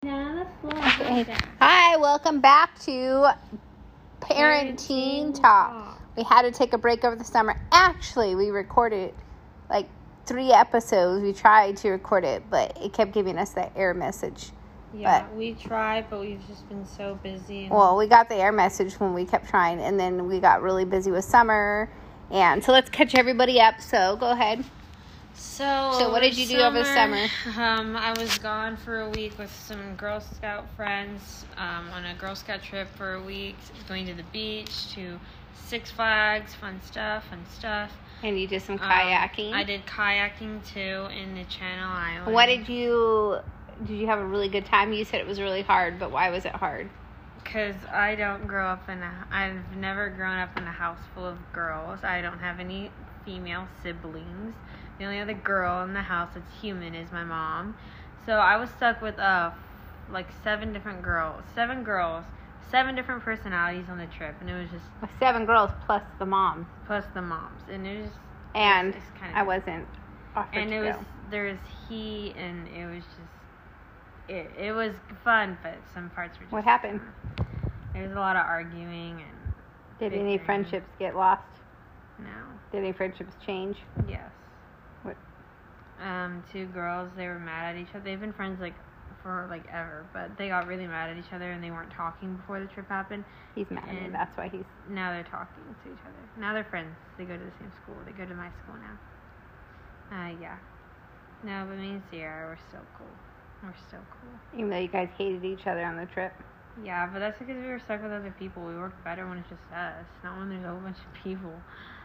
Okay. Hi, welcome back to Parenting Talk. We had to take a break over the summer. Actually, we recorded like 3 episodes. We tried to record it, but it kept giving us that error message. Yeah, we tried, but we've just been so busy. Well, we got the error message when we kept trying, and then we got really busy with summer. And so let's catch everybody up. So go ahead. So what did you do over the summer? I was gone for a week with some Girl Scout friends on a Girl Scout trip for a week, going to the beach, to Six Flags, fun stuff. And you did some kayaking? I did kayaking too in the Channel Islands. What did you have a really good time? You said it was really hard, but why was it hard? Because I've never grown up in a house full of girls. I don't have any female siblings. The only other girl in the house that's human is my mom. So I was stuck with 7 different girls. 7 girls. 7 different personalities on the trip. And it was just... 7 girls plus the moms. And it was just... And I wasn't offered and to it go. was... There was he, and it was just... It was fun, but some parts were just... What happened? There was a lot of arguing and... Did any friendships get lost? No. Did any friendships change? Yes. What? 2 girls, they were mad at each other. They've been friends for ever, but they got really mad at each other and they weren't talking before the trip happened. He's mad at me, that's why he's... Now they're talking to each other. Now they're friends. They go to the same school. They go to my school now. Yeah. No, but me and Sierra, we're still cool. Even though you guys hated each other on the trip? Yeah, but that's because we were stuck with other people. We work better when it's just us, not when there's a whole bunch of people.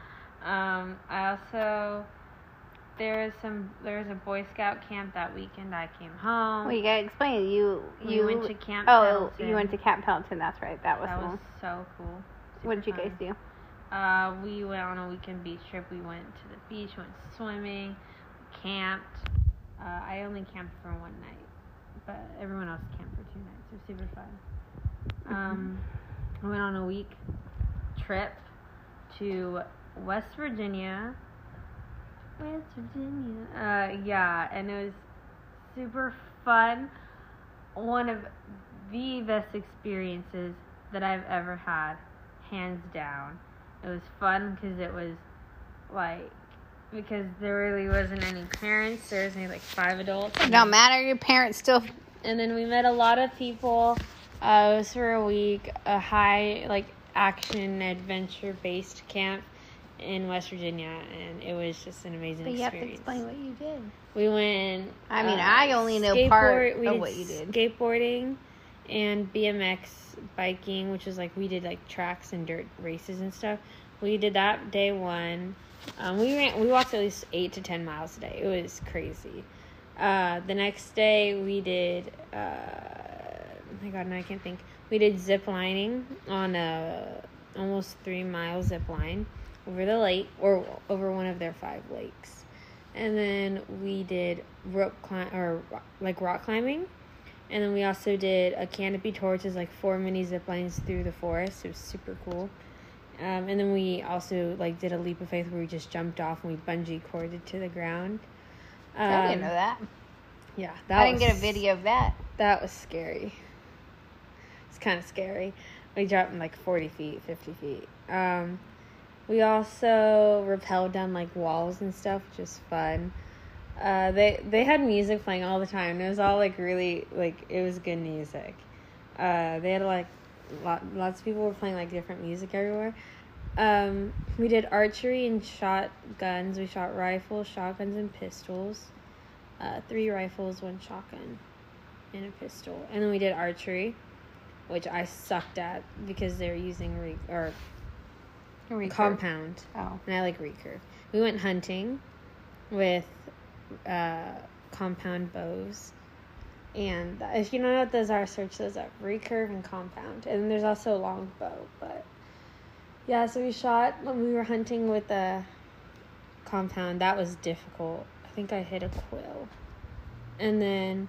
There was a Boy Scout camp that weekend. I came home. Well, you gotta explain. We went to Camp Pendleton. Pendleton. You went to Camp Pendleton. That's right. That was so cool. What did you guys do? We went on a weekend beach trip. We went to the beach, went swimming, camped. I only camped for 1 night, but everyone else camped for 2 nights. It was super fun. I went on a week trip to West Virginia. And it was super fun. One of the best experiences that I've ever had, hands down. It was fun because there really wasn't any parents. There was only 5 adults. It don't matter, your parents still... And then we met a lot of people. It was for a week, a high, action, adventure-based camp in West Virginia, and it was just an amazing experience. But you have to explain what you did. We went... I only know part of what you did. Skateboarding and BMX biking, which is we did tracks and dirt races and stuff. We did that day 1. We walked at least 8 to 10 miles a day. It was crazy. The next day we did... oh my God, now I can't think. We did zip lining on a almost 3-mile zip line over the lake, or over one of their 5 lakes. And then we did rock climbing. And then we also did a canopy tour, which is 4 mini zip lines through the forest. It was super cool. And then we also did a leap of faith where we just jumped off and we bungee corded to the ground. I didn't know that. Yeah. I didn't get a video of that. That was scary. It's kind of scary. We dropped 40 feet, 50 feet. We also rappelled down walls and stuff, which was fun. They had music playing all the time. It was all really it was good music. They had lots of people were playing different music everywhere. We did archery and shotguns. We shot rifles, shotguns, and pistols. 3 rifles, 1 shotgun, and a pistol. And then we did archery, which I sucked at because they were using recurve. Compound. Oh. And I like recurve. We went hunting with compound bows. And if you don't know what those are, search those up. Recurve and compound. And then there's also a longbow. But yeah, so we shot when we were hunting with a compound. That was difficult. I think I hit a quill. And then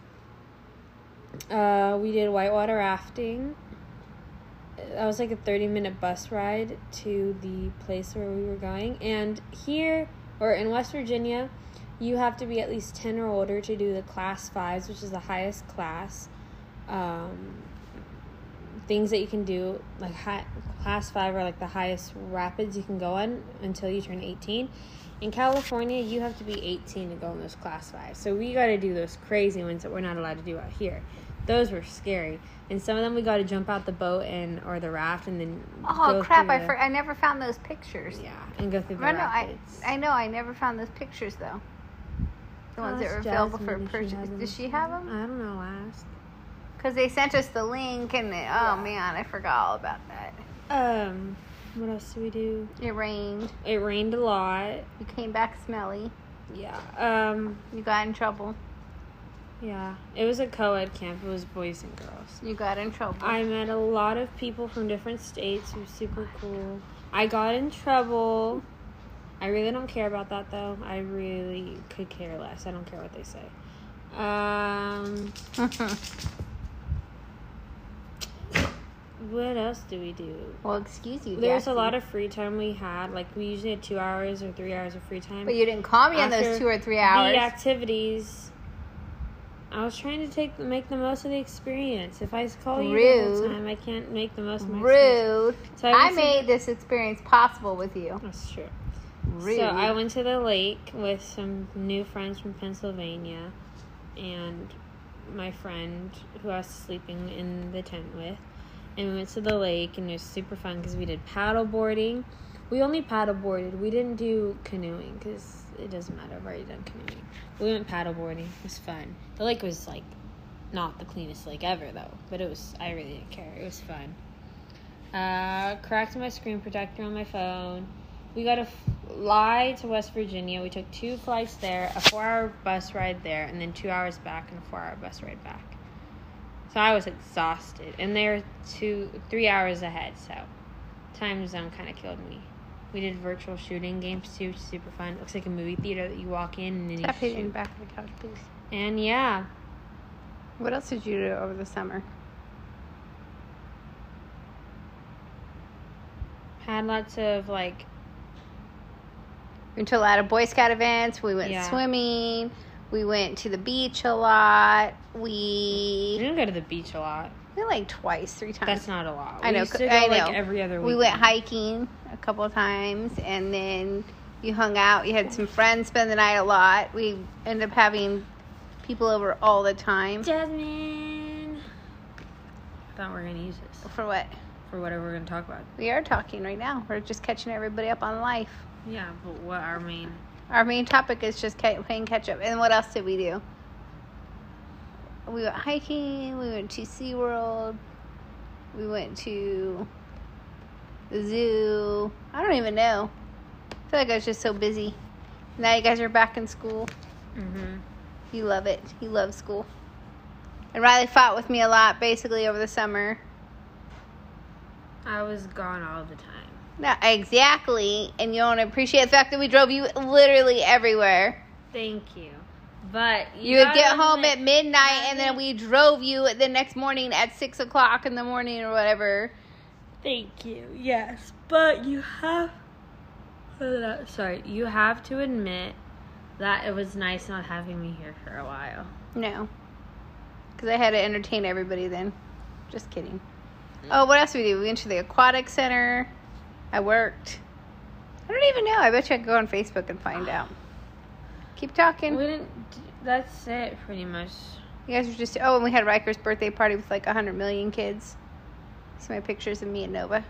we did whitewater rafting. That was a 30-minute bus ride to the place where we were going. And here, or in West Virginia, you have to be at least 10 or older to do the Class 5s, which is the highest class. things that you can do, like class 5 are like the highest rapids you can go on until you turn 18. In California, you have to be 18 to go in those class 5. So we got to do those crazy ones that we're not allowed to do out here. Those were scary. And some of them we got to jump out the boat or the raft and then go crap, I never found those pictures. Yeah, and go through the rapids. I know, I never found those pictures, though. The ones that were available for purchase. Does she have them? I don't know, ask. Because they sent us the link, and man, I forgot all about that. What else did we do? It rained. It rained a lot. You came back smelly. Yeah. You got in trouble. Yeah. It was a co-ed camp. It was boys and girls. You got in trouble. I met a lot of people from different states who were super cool. I got in trouble. I really don't care about that, though. I really could care less. I don't care what they say. What else do we do? Well, excuse you, There's a lot of free time we had. Like, we usually had 2 hours or 3 hours of free time. But you didn't call me in those 2 or 3 hours. The activities, I was trying to make the most of the experience. If I call you the whole time, I can't make the most of my experience. So I made this experience possible with you. That's true. Rude. So I went to the lake with some new friends from Pennsylvania and my friend who I was sleeping in the tent with. And we went to the lake, and it was super fun because we did paddle boarding. We only paddle boarded. We didn't do canoeing because it doesn't matter. I've already done canoeing. We went paddle boarding. It was fun. The lake was, like, not the cleanest lake ever, though. But I really didn't care. It was fun. Cracked my screen protector on my phone. We got to fly to West Virginia. We took 2 flights there, a 4-hour bus ride there, and then 2 hours back and a 4-hour bus ride back. So I was exhausted. And they're 3 hours ahead, so time zone kind of killed me. We did virtual shooting games, too, which is super fun. It looks like a movie theater that you walk in and then Stop hitting back of the couch, please. And, yeah. What else did you do over the summer? Had lots of, like... We went to a lot of Boy Scout events. We went swimming. We went to the beach a lot. We didn't go to the beach a lot. We went like 3 times. That's not a lot. I know. Used to go like every other week. We went hiking a couple of times, and then you hung out. You had some friends spend the night a lot. We ended up having people over all the time. Jasmine. I thought we were going to use this. For what? For whatever we're going to talk about. We are talking right now. We're just catching everybody up on life. Yeah, but what our main... Our main topic is just playing catch-up. And what else did we do? We went hiking. We went to SeaWorld. We went to the zoo. I don't even know. I feel like I was just so busy. Now you guys are back in school. Mm-hmm. You love it. You love school. And Riley fought with me a lot, basically, over the summer. I was gone all the time. No, exactly. And you don't appreciate the fact that we drove you literally everywhere. Thank you. But you would get home at midnight, and then we drove you the next morning at 6 o'clock in the morning or whatever. Thank you. Yes. But you have... you have to admit that it was nice not having me here for a while. No. Because I had to entertain everybody then. Just kidding. Oh, what else did we do? We went to the aquatic center. I worked. I don't even know. I bet you I could go on Facebook and find out. Keep talking. That's it, pretty much. You guys were just... Oh, and we had Riker's birthday party with like 100 million kids. See my pictures of me and Nova.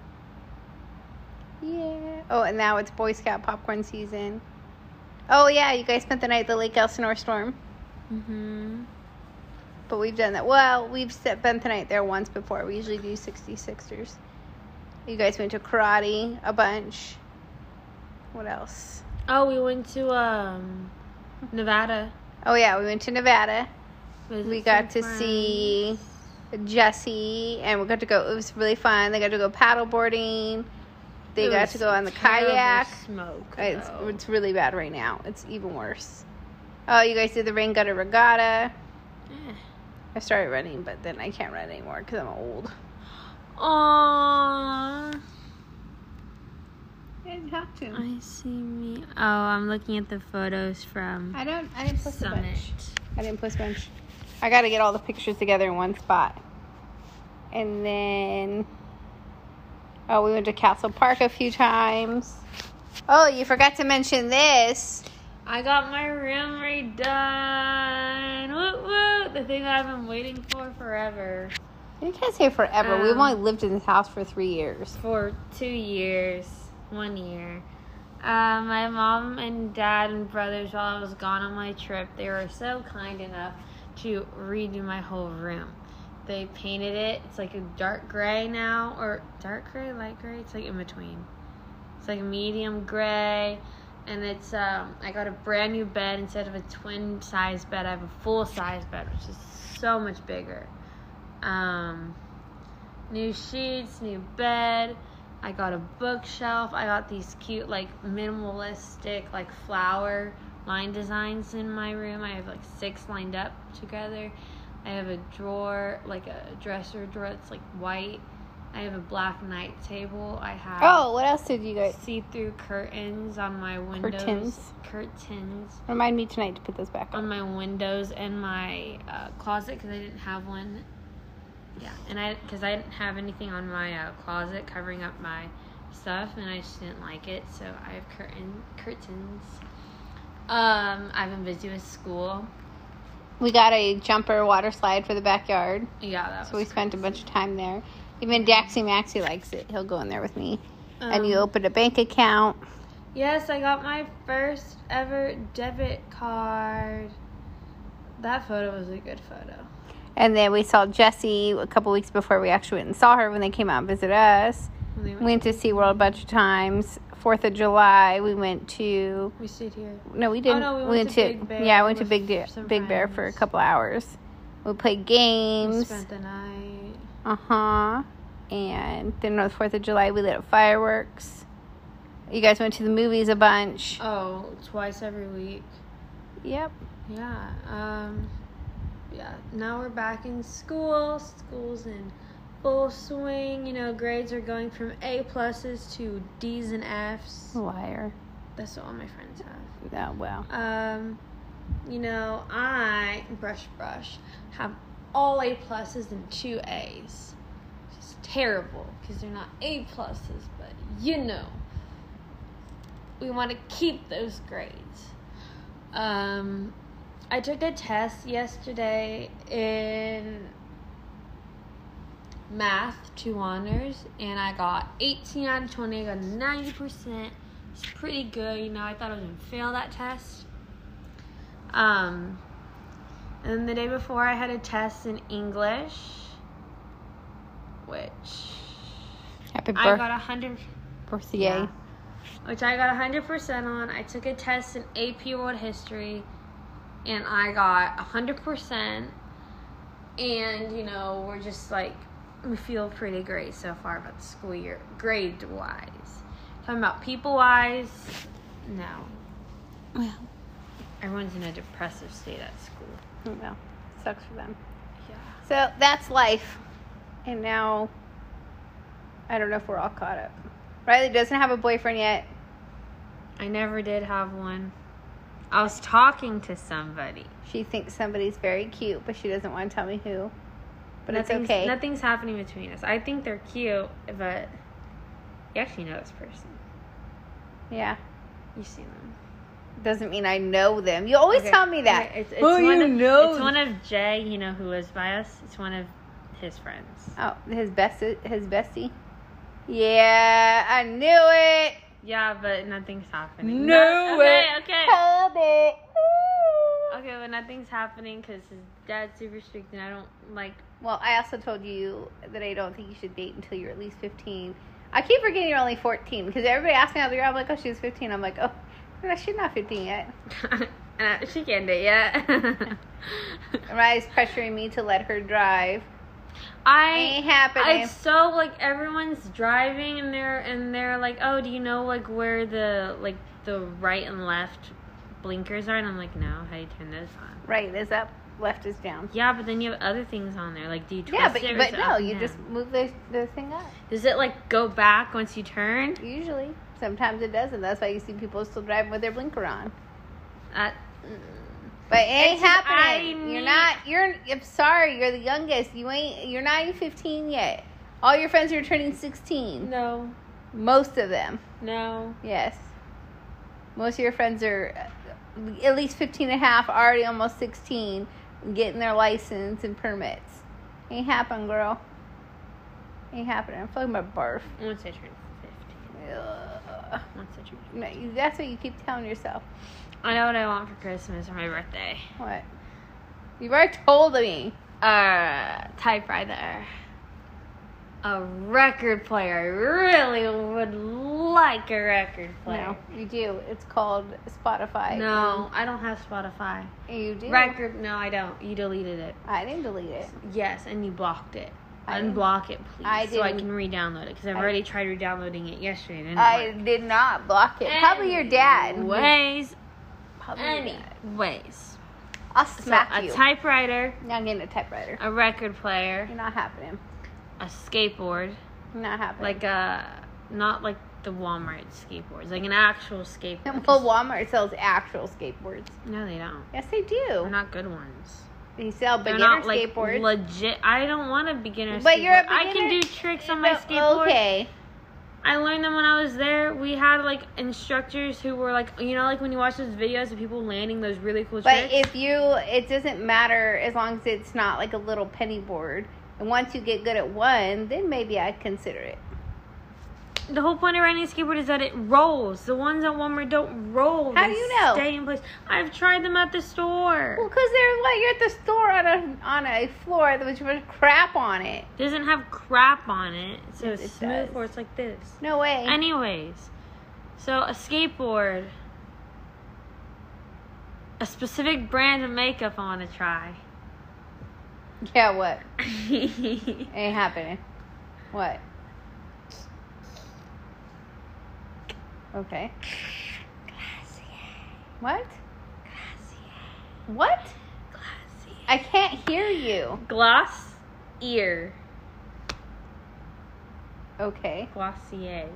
Yeah. Oh, and now it's Boy Scout popcorn season. Oh, yeah. You guys spent the night at the Lake Elsinore Storm. Mm-hmm. But we've done that. Well, we've spent the night there once before. We usually do 66ers. You guys went to karate a bunch. What else? Oh, we went to Nevada. Oh, yeah. We went to Nevada. We got to see Jesse, and we got to go. It was really fun. They got to go paddle boarding. They got to go on the kayak. Smoke. It's really bad right now. It's even worse. Oh, you guys did the rain gutter regatta. I started running, but then I can't run anymore because I'm old. Aww. I didn't have to. I see me. Oh, I'm looking at the photos from I didn't post Summit. a bunch. I didn't post a bunch. I got to get all the pictures together in one spot. And then, we went to Castle Park a few times. Oh, you forgot to mention this. I got my room redone. Woo woo! The thing that I've been waiting for forever. You can't say forever. We've only lived in this house for 3 years. For 2 years. 1 year. My mom and dad and brothers, while I was gone on my trip, they were so kind enough to redo my whole room. They painted it. It's like a dark gray now. Or dark gray, light gray. It's like in between. It's like a medium gray. And it's, I got a brand new bed. Instead of a twin size bed, I have a full size bed, which is so much bigger. New sheets, new bed. I got a bookshelf. I got these cute, like, minimalistic, like, flower line designs in my room. I have, like, 6 lined up together. I have a drawer, like a dresser drawer that's, like, white. I have a black night table. I have... Oh, what else did you get? See-through curtains on my windows. Curtains. Remind me tonight to put those back on my windows and my closet, because I didn't have one. Yeah, and because I didn't have anything on my closet covering up my stuff, and I just didn't like it, so I have curtains. I've been busy with school. We got a jumper water slide for the backyard. Yeah, that was so we spent a bunch of time there. Even Daxie Maxie likes it. He'll go in there with me. And you opened a bank account. Yes, I got my first ever debit card. That photo was a good photo. And then we saw Jessie a couple weeks before we actually went and saw her when they came out and visited us. We went to SeaWorld a bunch of times. 4th of July, we went to... We stayed here. No, we didn't. Oh, no, we went to Big Bear. Yeah, I went to Big Bear for a couple hours. We played games. We spent the night. Uh-huh. And then on the 4th of July, we lit up fireworks. You guys went to the movies a bunch. Oh, twice every week. Yep. Yeah. Yeah, now we're back in school. School's in full swing. You know, grades are going from A pluses to D's and F's. Liar. That's what all my friends have. Oh, well. You know, I, brush, have all A pluses and 2 A's. It's terrible because they're not A pluses, but you know, we want to keep those grades. I took a test yesterday in math, 2 honors, and I got 18 out of 20. I got 90%. It's pretty good. You know, I thought I was going to fail that test. And then the day before, I had a test in English, which Happy I got 100. Birthday. Yeah, which I got 100% on. I took a test in AP World History, and I got 100%. And, you know, we're just like, we feel pretty great so far about the school year, grade-wise. Talking about people-wise, no. Well, everyone's in a depressive state at school. Well, sucks for them. Yeah. So that's life. And now, I don't know if we're all caught up. Riley doesn't have a boyfriend yet. I never did have one. I was talking to somebody. She thinks somebody's very cute, but she doesn't want to tell me who. But it's Nothing's- okay. Nothing's happening between us. I think they're cute, but you actually know this person. Yeah. You've seen them. Doesn't mean I know them. You always tell me that. Okay, it's Oh, one you of, know. It's one of Jay, you know, who lives by us. It's one of his friends. Oh, his bestie? Yeah, I knew it. Yeah, but nothing's happening. Okay. Okay. Called it. Okay, but nothing's happening because his dad's super strict and I don't like... Well, I also told you that I don't think you should date until you're at least 15. I keep forgetting you're only 14 because everybody asks me how you're. I'm like, oh, she's 15. I'm like, oh, no, she's not 15 yet. She can't date yet. Riley's pressuring me to let her drive. Ain't happening. It's so like everyone's driving and they're like, oh, do you know like where the right and left blinkers are? And I'm like, no, how do you turn those on? Right is up, left is down. Yeah, but then you have other things on there. Like, do you twist Yeah, it? but or is no, it up and you down? just move the thing up. Does it like go back once you turn? Usually, sometimes it doesn't. That's why you see people still driving with their blinker on. But it ain't It's happening. I'm sorry, you're the youngest. You're not even 15 yet. All your friends are turning 16. No. Most of them. No. Yes. Most of your friends are at least 15 and a half, already almost 16, getting their license and permits. Ain't happening, girl. Ain't happening. I'm talking about barf. Once I turn 15. Ugh. Once I turn 15. No, that's what you keep telling yourself. I know what I want for Christmas or my birthday. What? You've already told me. Typewriter. A record player. I really would like a record player. No, you do. It's called Spotify. No, I don't have Spotify. You do? Record? No, I don't. You deleted it. I didn't delete it. Yes, and you blocked it. I didn't. Unblock it, please, so I didn't. can re-download it. Because I've already tried re-downloading it yesterday. And it didn't I work. did not block it. Probably your dad. Anyways. Probably your dad. Anyways. I'll smack So, you. a typewriter. You're not getting a typewriter. A record player. You're not happening. A skateboard. Not happening. Not like the Walmart skateboards. Like an actual skateboard. Well, Walmart sells actual skateboards. No, they don't. Yes, they do. They're not good ones. They sell They're beginner not like skateboards. legit. I don't want a beginner But skateboard. you're a I can beginner- do tricks on my skateboard. Okay. I learned them when I was there. We had like instructors who were like, like when you watch those videos of people landing those really cool But tricks. it doesn't matter as long as it's not like a little penny board. And once you get good at one, then maybe I'd consider it. The whole point of riding a skateboard is that it rolls. The ones at Walmart don't roll. How They do you know? Stay in place. I've tried them at the store. Well, because you're at the store on a floor that was crap on it. It doesn't have crap on it, so Yes, it's it smooth does. or it's like this. No way. Anyways, so a skateboard, a specific brand of makeup I want to try. Yeah, what? Ain't happening. What? Okay. What? What? I can't hear you. Gloss ear. Okay. Glossier.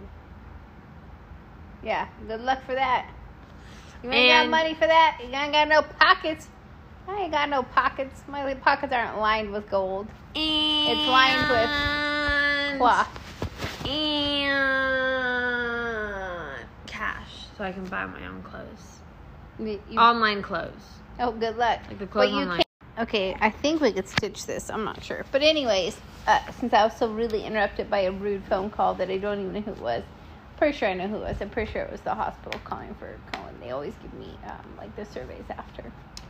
Yeah. Good luck for that. You ain't got And- money for that. You ain't got no pockets. I ain't got no pockets. My pockets aren't lined with gold. It's lined with cloth. And cash, so I can buy my own clothes. You- Online clothes. oh, good luck. Like the clothes But you online. can't. Okay, I think we could stitch this. I'm not sure. But anyways, since I was so really interrupted by a rude phone call that I don't even know who it was. Pretty sure I know who it was. I'm pretty sure it was the hospital calling for Cohen. They always give me like the surveys after.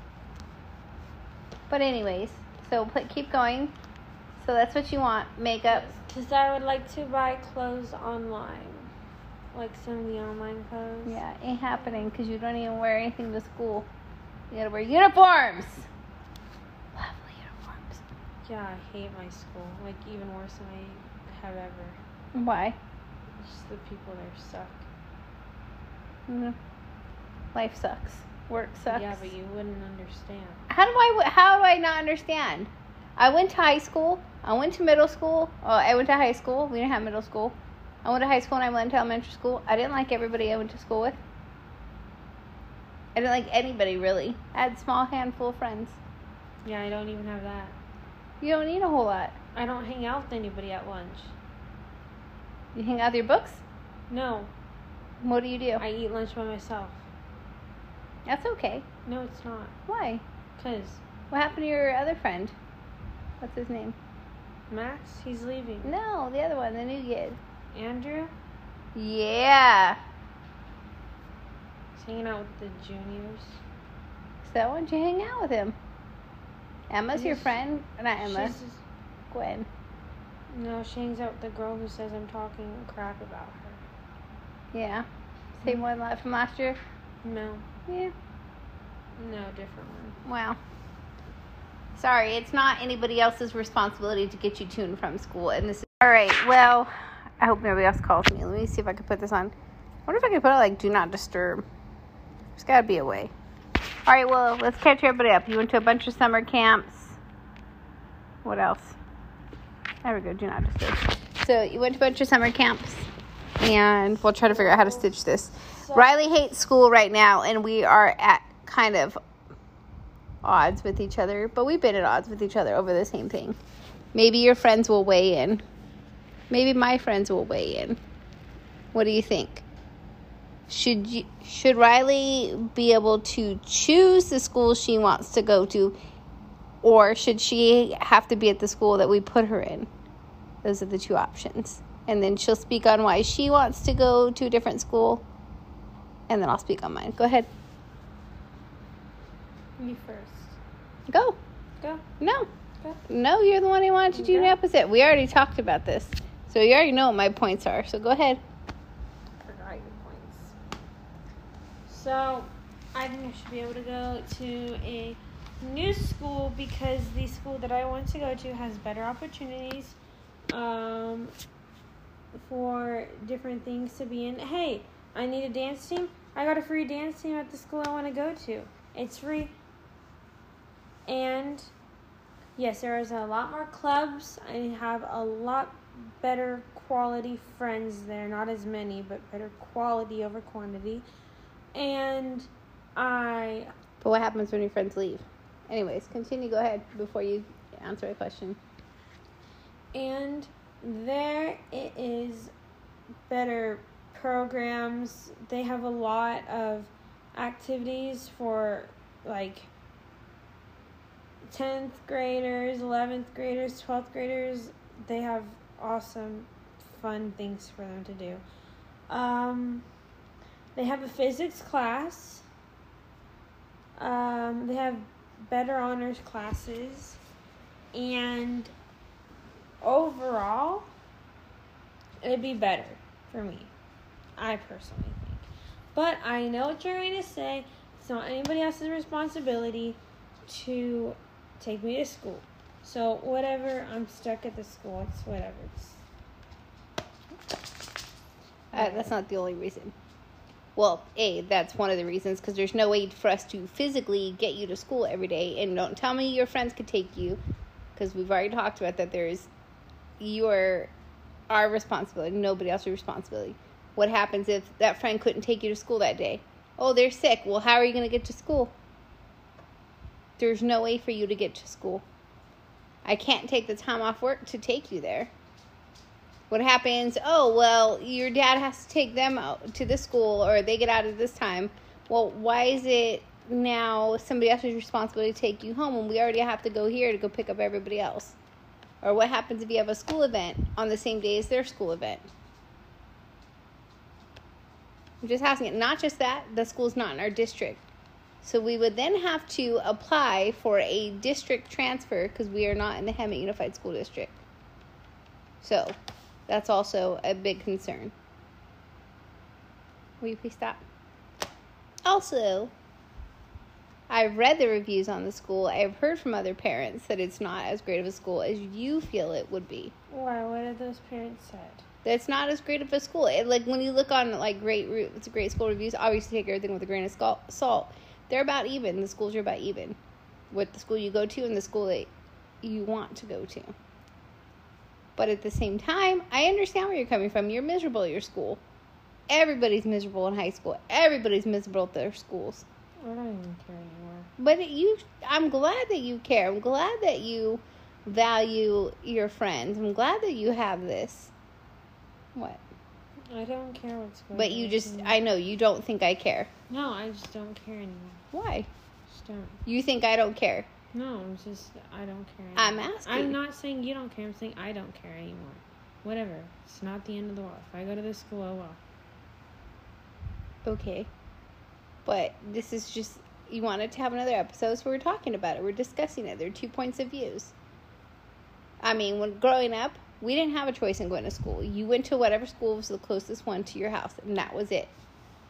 But anyways, so keep going. So that's what you want, makeup. Because I would like to buy clothes online. Like some of the online clothes. Yeah, ain't happening because you don't even wear anything to school. You gotta wear uniforms. Lovely uniforms. Yeah, I hate my school. Like, even worse than I have ever. Why? Just the people there suck. Mm. Life sucks. Work sucks. Yeah, but you wouldn't understand. How do I not understand? I went to high school. I went to middle school. Oh, I went to high school. We didn't have middle school. I went to high school and I went to elementary school. I didn't like everybody I went to school with. I didn't like anybody really. I had a small handful of friends. Yeah, I don't even have that. You don't need a whole lot. I don't hang out with anybody at lunch. You hang out with your books? No, What do you do? I eat lunch by myself. That's okay. No, it's not. Why? 'Cause What happened to your other friend? What's his name? Max, he's leaving. No, the other one, the new kid. Andrew, Yeah. he's hanging out with the juniors. So why don't you hang out with him? Emma's your She's- friend? Not Emma. She's just, Gwen. no, she hangs out with the girl who says I'm talking crap about her. Yeah. Same one from last year? No, Yeah. no, different one. Wow. Sorry, it's not anybody else's responsibility to get you to and from school. And this is all right. Well, I hope nobody else calls me. Let me see if I can put this on. I wonder if I can put it like do not disturb. There's got to be a way. All right. Well, let's catch everybody up. You went to a bunch of summer camps. What else? There we go. Do not disturb. So you went to a bunch of summer camps, and we'll try to figure out how to stitch this. Riley hates school right now, and we are at kind of odds with each other, but we've been at odds with each other over the same thing. Maybe your friends will weigh in. Maybe my friends will weigh in. What do you think? Should Riley be able to choose the school she wants to go to, or should she have to be at the school that we put her in? Those are the two options. And then she'll speak on why she wants to go to a different school, and then I'll speak on mine. Go ahead. You first. Go. Go. No. Go. No, you're the one who wanted to do the Okay. opposite. We already talked about this. So you already know what my points are. So go ahead. Forgot your points. So, I think I should be able to go to a new school because the school that I want to go to has better opportunities for different things to be in. Hey, I need a dance team. I got a free dance team at the school I want to go to. It's free. And yes, there is a lot more clubs. I have a lot better quality friends there. Not as many, but better quality over quantity. And But what happens when your friends leave? Anyways, continue. Go ahead before you answer a question. And there it is better programs. They have a lot of activities for like 10th graders, 11th graders, 12th graders. They have awesome, fun things for them to do. They have a physics class. They have better honors classes. And overall, it'd be better for me. I personally think. But I know what you're going to say. It's not anybody else's responsibility to take me to school. So whatever, I'm stuck at the school. It's whatever. That's not the only reason. Well, that's one of the reasons, because there's no way for us to physically get you to school every day. And don't tell me your friends could take you, because we've already talked about that. You're our responsibility, nobody else's responsibility. What happens if that friend couldn't take you to school that day? Oh, they're sick. Well, how are you going to get to school? There's no way for you to get to school. I can't take the time off work to take you there. What happens? Oh, well, your dad has to take them out to this school, or they get out at this time. Well, why is it now somebody else's responsibility to take you home when we already have to go here to go pick up everybody else? Or what happens if you have a school event on the same day as their school event? I'm just asking it. Not just that, the school's not in our district. So we would then have to apply for a district transfer because we are not in the Hemet Unified School District. So that's also a big concern. Will you please stop? Also, I've read the reviews on the school. I've heard from other parents that it's not as great of a school as you feel it would be. Why? What have those parents said? That it's not as great of a school. Like when you look on like great school reviews, obviously take everything with a grain of salt. They're about even. The schools are about even with the school you go to and the school that you want to go to. But at the same time, I understand where you're coming from. You're miserable at your school. Everybody's miserable in high school. Everybody's miserable at their schools. I don't even care anymore. But I'm glad that you care. I'm glad that you value your friends. I'm glad that you have this. What? I don't care what's going on. But I know, you don't think I care. No, I just don't care anymore. Why? Just don't. You think I don't care? No, it's just, I don't care anymore. I'm asking. I'm not saying you don't care. I'm saying I don't care anymore. Whatever. It's not the end of the world. If I go to this school, oh well. Okay. But this is just, you wanted to have another episode, so we're talking about it. We're discussing it. There are 2 points of views. I mean, when growing up, we didn't have a choice in going to school. You went to whatever school was the closest one to your house, and that was it.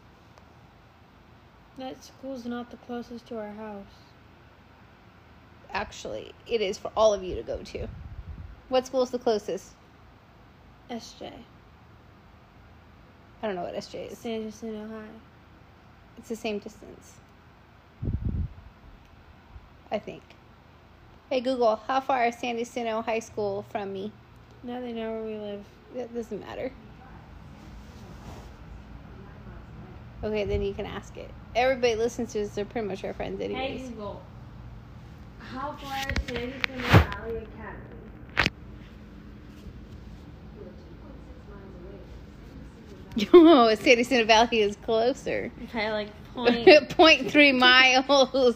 That school's not the closest to our house. Actually, it is for all of you to go to. What school is the closest? SJ. I don't know what SJ is. San Jacinto High. It's the same distance, I think. Hey, Google, how far is San Jacinto High School from me? Now they know where we live. That doesn't matter. Okay, then you can ask it. Everybody listens to this. They're pretty much our friends anyways. Hey, Google. How far is Sandy from the Valley Academy? Oh, Sandy Center Valley is closer. Okay, like point. 0.3 miles.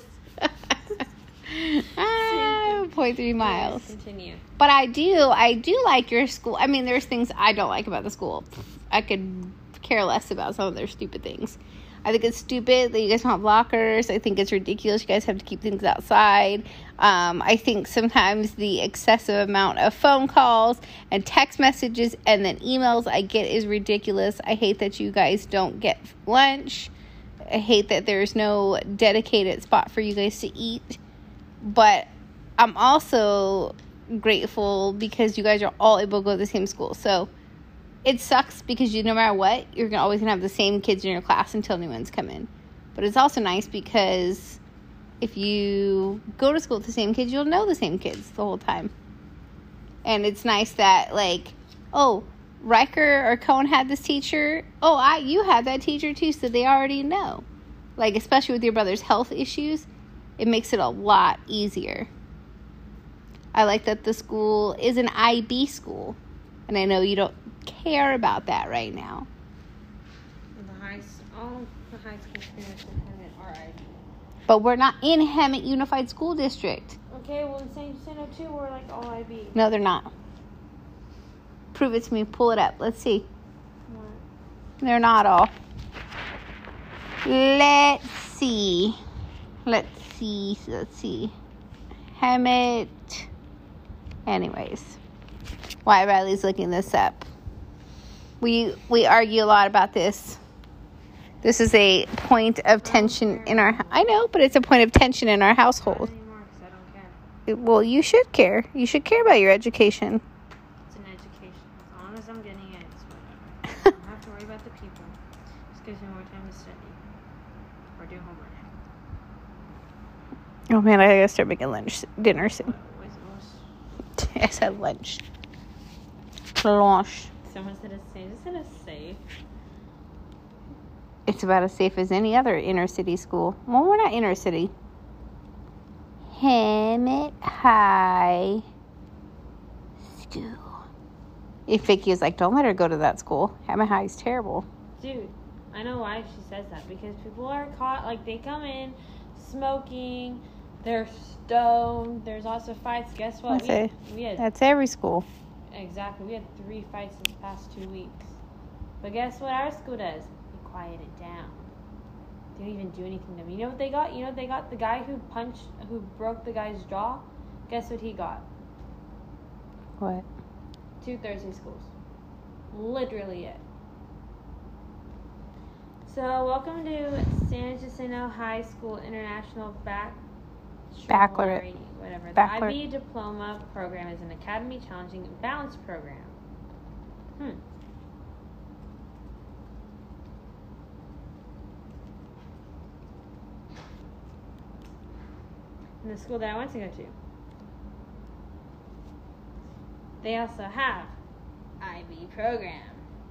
0.3 miles. Continue. But I do like your school. I mean, there's things I don't like about the school. I could care less about some of their stupid things. I think it's stupid that you guys don't have lockers. I think it's ridiculous you guys have to keep things outside. I think sometimes the excessive amount of phone calls and text messages and then emails I get is ridiculous. I hate that you guys don't get lunch. I hate that there's no dedicated spot for you guys to eat. But I'm also grateful because you guys are all able to go to the same school. So it sucks because no matter what, you're always going to have the same kids in your class until new ones come in. But it's also nice because if you go to school with the same kids, you'll know the same kids the whole time. And it's nice that, like, oh, Riker or Cohen had this teacher. Oh, you had that teacher too, so they already know. Like, especially with your brother's health issues, it makes it a lot easier. I like that the school is an IB school. And I know you don't care about that right now. All the high school students in Hemet are IB. But we're not in Hemet Unified School District. Okay, well, in San Jacinto, too, we're like all IB. No, they're not. Prove it to me. Pull it up. Let's see. What? They're not all. Let's see. Hemet. Anyways. Why Riley's looking this up. We argue a lot about this. This is a point of tension in our... I know, but it's a point of tension in our household. Not anymore, 'cause I don't care. Well, you should care. You should care about your education. It's an education. As long as I'm getting it, it's whatever. I don't have to worry about the people. Just gives me more time to study. Or do homework. Oh, man, I gotta start making dinner soon. What's I said lunch. Lunch. Someone said it's safe. Is it safe? It's about as safe as any other inner city school. Well, we're not inner city. Hemet High School. If Vicky is like, don't let her go to that school. Hemet High is terrible. Dude, I know why she says that. Because people are caught, like, they come in smoking, they're stoned, there's also fights. Guess what? We had, that's every school. Exactly. We had 3 fights this past 2 weeks. But guess what our school does? They quiet it down. They don't even do anything to them. You know what they got? The guy who broke the guy's jaw? Guess what he got? What? 2 Thursday schools. Literally it. So, welcome to San Jacinto High School International Baccalaureate. Whatever. The Baccalaureate. IB Diploma Program is an academy challenging balance program. In the school that I went to go to, they also have IB program.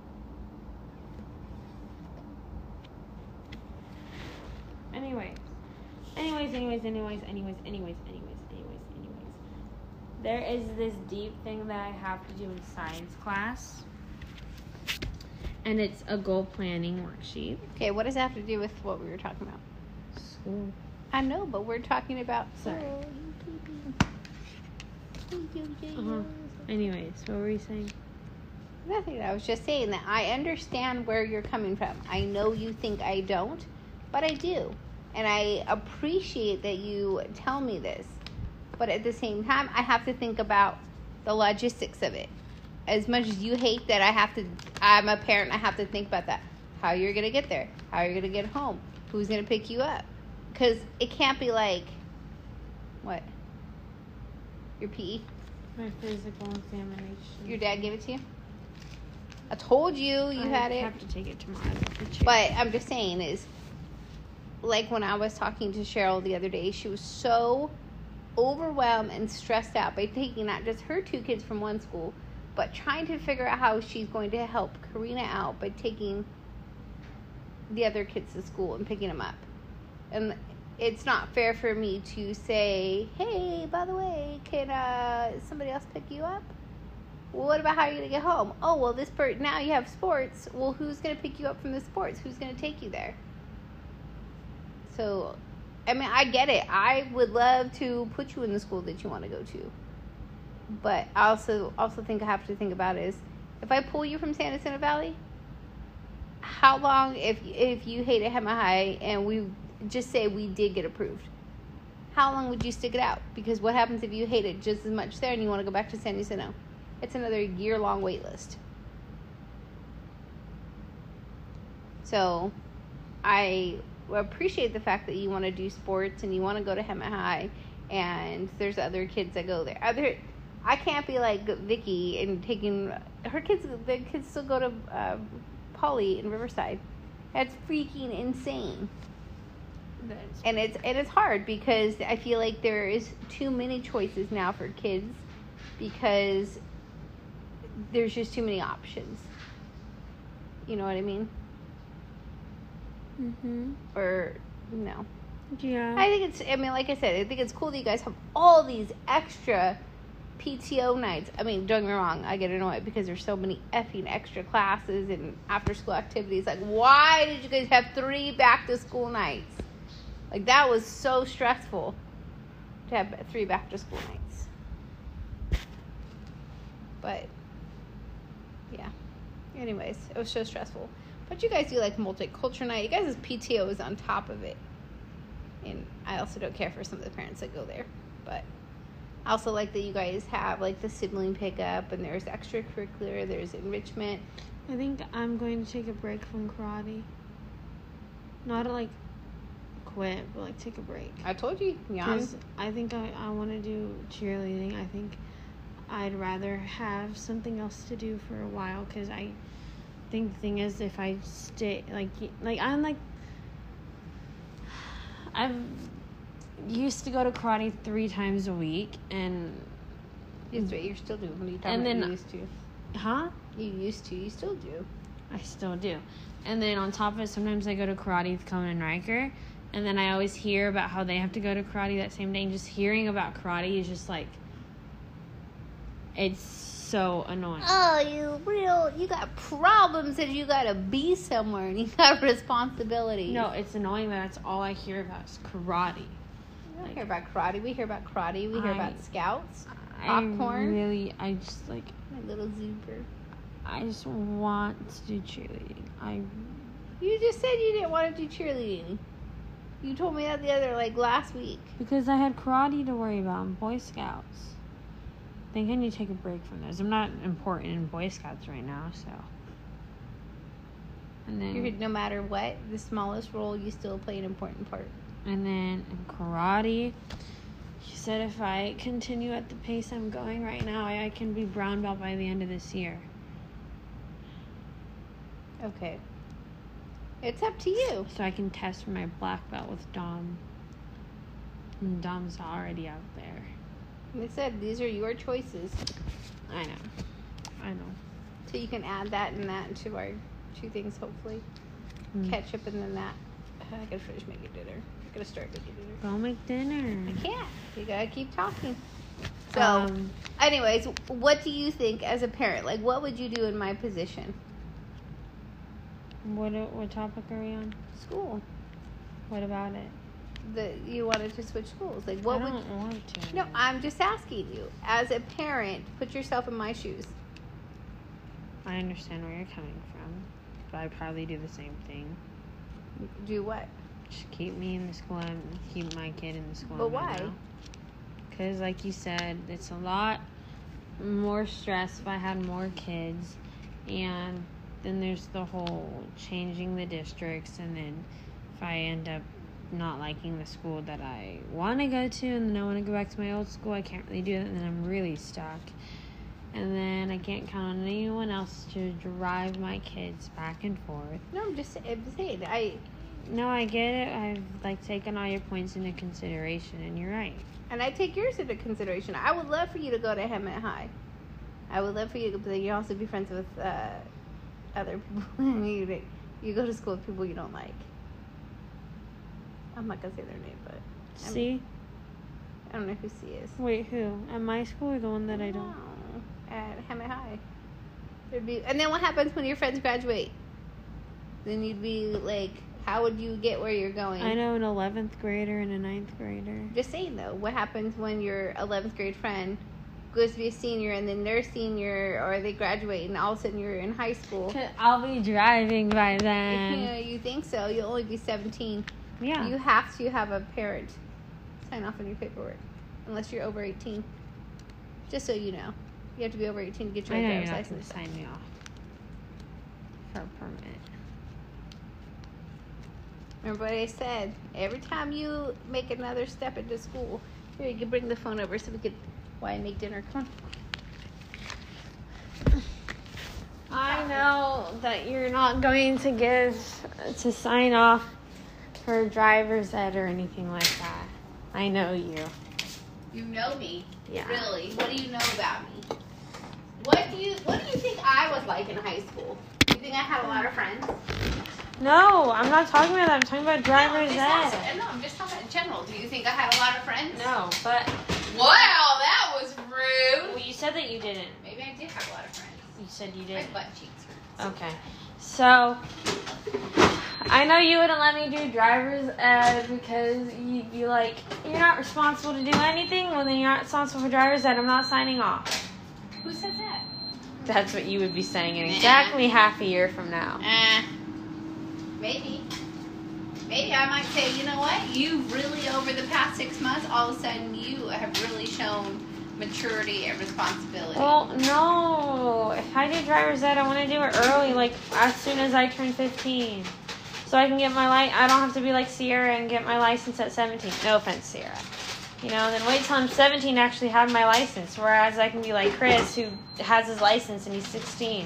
Anyways. There is this deep thing that I have to do in science class. And it's a goal planning worksheet. Okay, what does that have to do with what we were talking about? School. I know, but we're talking about... Sorry. Anyways, what were you saying? Nothing. I was just saying that I understand where you're coming from. I know you think I don't, but I do. And I appreciate that you tell me this. But at the same time, I have to think about the logistics of it. As much as you hate that I'm a parent, I have to think about that. How you're going to get there. How you're going to get home. Who's going to pick you up. Because it can't be like, what? Your PE? My physical examination. Your dad gave it to you? I told you had it. I have to take it tomorrow. But I'm just saying is, like when I was talking to Cheryl the other day, she was so overwhelmed and stressed out by taking not just her 2 kids from one school, but trying to figure out how she's going to help Karina out by taking the other kids to school and picking them up. And it's not fair for me to say, hey, by the way, can somebody else pick you up? Well, what about how you're going to get home? Oh, well, now you have sports. Well, who's going to pick you up from the sports? Who's going to take you there? So, I mean, I get it. I would love to put you in the school that you want to go to. But I also think I have to think about is, if I pull you from San Jacinto Valley, how long, if you hate at Hema High and we just say we did get approved, how long would you stick it out? Because what happens if you hate it just as much there and you want to go back to San Jacinto? It's another year-long wait list. So I appreciate the fact that you want to do sports and you want to go to Hema High, and there's other kids that go there. I can't be like Vicky and taking her kids. The kids still go to Poly in Riverside. That's freaking insane. And it's hard because I feel like there is too many choices now for kids because there's just too many options. You know what I mean? Mhm. Or no? Yeah. I think it's. I mean, like I said, I think it's cool that you guys have all these extra PTO nights. I mean, don't get me wrong. I get annoyed because there's so many effing extra classes and after school activities. Like, why did you guys have 3 back to school nights? Like, that was so stressful to have 3 back to school nights. But yeah. Anyways, it was so stressful. But you guys do like multicultural night. You guys' PTO is on top of it. And I also don't care for some of the parents that go there. But I also like that you guys have like the sibling pickup and there's extracurricular, there's enrichment. I think I'm going to take a break from karate. Not like quit, but like take a break. I told you, Because I think I want to do cheerleading. I think I'd rather have something else to do for a while, because I think the thing is, if I stay like I'm like, I've used to go to karate 3 times a week, and that's what you're still doing. What are you talking and about? then You used to. Huh? You still do. I still do. And then on top of it, sometimes I go to karate with Cohen and Riker, and then I always hear about how they have to go to karate that same day, and just hearing about karate is just like, it's so annoying. Oh, you got problems that you gotta be somewhere and you got responsibility. No, it's annoying that that's all I hear about is karate. We don't hear about karate. We hear about karate. We hear about scouts, popcorn. I just like, My little zooper. I just want to do cheerleading. You just said you didn't want to do cheerleading. You told me that last week. Because I had karate to worry about in Boy Scouts. I think I need to take a break from those. I'm not important in Boy Scouts right now, so. And then No matter what, the smallest role, you still play an important part. And then in karate, she said if I continue at the pace I'm going right now, I can be brown belt by the end of this year. Okay. It's up to you. So I can test for my black belt with Dom. And Dom's already out there. Like I said, these are your choices. I know. So you can add that and that to our 2 things, hopefully. Ketchup and then that. I gotta finish making dinner. I gotta start making dinner. Go make dinner. I can't. You gotta keep talking. So, anyways, what do you think as a parent? Like, what would you do in my position? What topic are we on? School. What about it? That you wanted to switch schools. Like, what I would... don't want to. No, I'm just asking you. As a parent, put yourself in my shoes. I understand where you're coming from, but I'd probably do the same thing. Do what? Just keep me in the school and keep my kid in the school. But why? Because, like you said, it's a lot more stress if I had more kids, and then there's the whole changing the districts, and then if I end up not liking the school that I want to go to, and then I want to go back to my old school, I can't really do that, and then I'm really stuck. And then I can't count on anyone else to drive my kids back and forth. No, I'm just saying. No, I get it. I've taken all your points into consideration, and you're right. And I take yours into consideration. I would love for you to go to Hemet High. I would love for you to go, but you also be friends with other people. You go to school with people you don't like. I'm not gonna say their name, but C? I don't know who C is. Wait, who? At my school or the one that I don't? No, at Hammett High. And then what happens when your friends graduate? Then you'd be like, how would you get where you're going? I know an 11th grader and a 9th grader. Just saying though, what happens when your 11th grade friend goes to be a senior and then they're senior or they graduate and all of a sudden you're in high school? I'll be driving by then. Yeah, you think so? You'll only be 17. Yeah. You have to have a parent sign off on your paperwork unless you're over 18. Just so you know. You have to be over 18 to get your I know driver's you're not going license. to sign me off for a permit. Remember what I said? Every time you make another step into school, here, you can bring the phone over so we could, while I make dinner. Come on. I know that you're not going to sign off for driver's ed or anything like that. I know you. You know me. Yeah. Really? What do you know about me? What do you think I was like in high school? Do you think I had a lot of friends? No, I'm not talking about that. I'm talking about driver's ed. No, I'm just talking in general. Do you think I had a lot of friends? No, but... Wow, that was rude. Well, you said that you didn't. Maybe I did have a lot of friends. You said you My didn't. butt cheeks hurt. Okay. So, I know you wouldn't let me do driver's ed because you're not responsible to do anything. Well, then you're not responsible for driver's ed. I'm not signing off. Who said that? That's what you would be saying in exactly half a year from now. Maybe. Maybe I might say, you know what? You really, over the past 6 months, all of a sudden you have really shown maturity and responsibility. Well, no. If I do driver's ed, I want to do it early, like as soon as I turn 15. So I can get my I don't have to be like Sierra and get my license at 17. No offense, Sierra. Then wait till I'm 17 to actually have my license. Whereas I can be like Chris, who has his license and he's 16.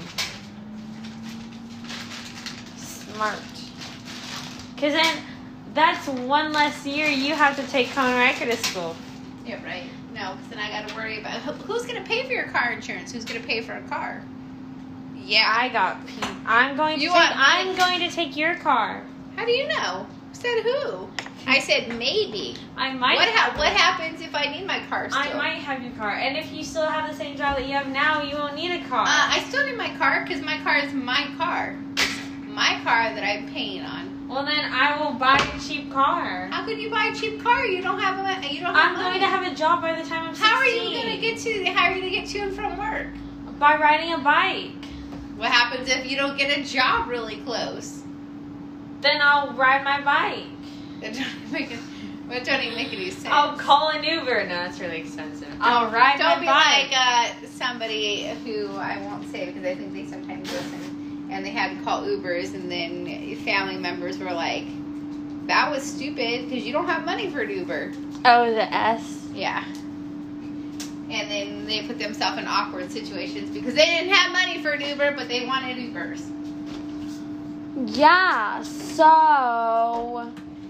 Smart. Because then that's one less year you have to take Common Record to school. Yeah, right. No, because then I got to worry about who's going to pay for your car insurance. Who's going to pay for a car? Yeah, I got. I'm going to take your car. How do you know? Said who? I said maybe. I might. What happens if I need my car still? I might have your car, and if you still have the same job that you have now, you won't need a car. I still need my car because my car is my car. My car that I'm paying on. Well, then I will buy a cheap car. How could you buy a cheap car? You don't have money. I'm going to have a job by the time I'm 16. How are you going to get to and from work? By riding a bike. What happens if you don't get a job really close? Then I'll ride my bike. That don't even make any sense. I'll call an Uber. No, it's really expensive. I'll ride my bike. Don't be like somebody who I won't say because I think they sometimes listen. And they had to call Ubers, and then family members were like, that was stupid because you don't have money for an Uber. Oh, the S? Yeah. And then they put themselves in awkward situations because they didn't have money for an Uber, but they wanted Ubers. Yeah, so...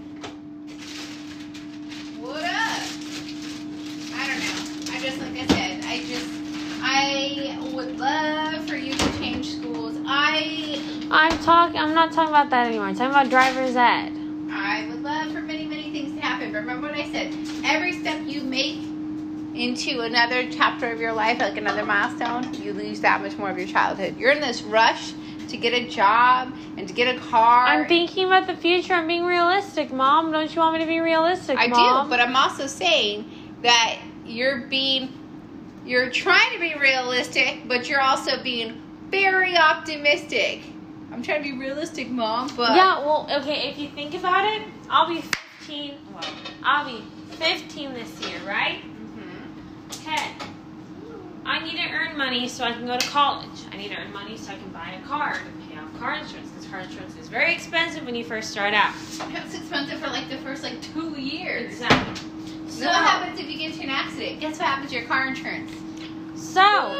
What up? I don't know. Like I said, I would love for you to change schools. I'm not talking about that anymore. I'm talking about driver's ed. I would love for many, many things to happen. But remember what I said. Every step you make into another chapter of your life, like another milestone, you lose that much more of your childhood. You're in this rush to get a job and to get a car. I'm thinking about the future. I'm being realistic, Mom. Don't you want me to be realistic, Mom? I do, but I'm also saying that you're trying to be realistic, but you're also being very optimistic. I'm trying to be realistic, Mom, but... Yeah, well, okay, if you think about it, I'll be 15 this year, right? Mm-hmm. Okay. I need to earn money so I can go to college. I need to earn money so I can buy a car to pay off car insurance, because car insurance is very expensive when you first start out. It's expensive for the first 2 years. Exactly. So what happens if you get into an accident? Guess what happens to your car insurance? So,